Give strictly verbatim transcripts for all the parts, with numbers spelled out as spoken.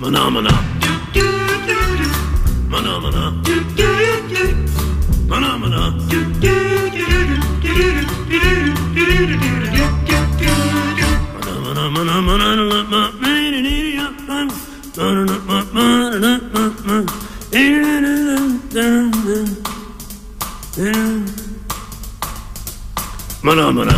Phenomena. Phenomena. Phenomena. Phenomena.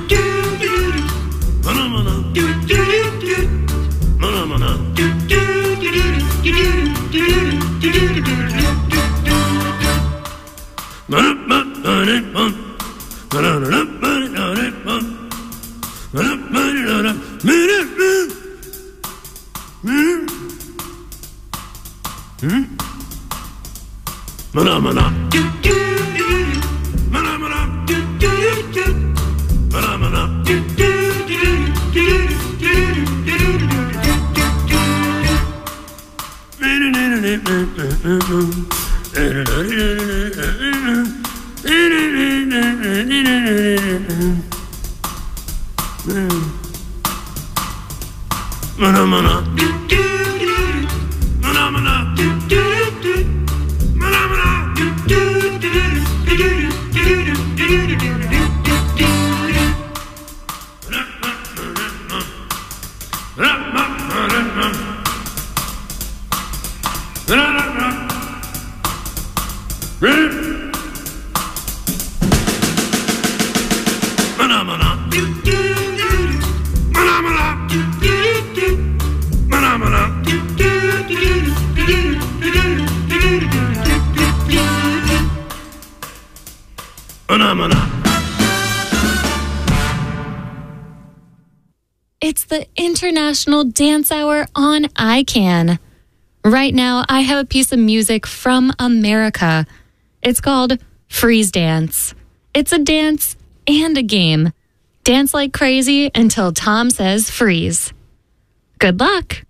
It's the International Dance Hour on I CAN. Right now, I have a piece of music from America. It's called Freeze Dance. It's a dance and a game. Dance like crazy until Tom says freeze. Good luck.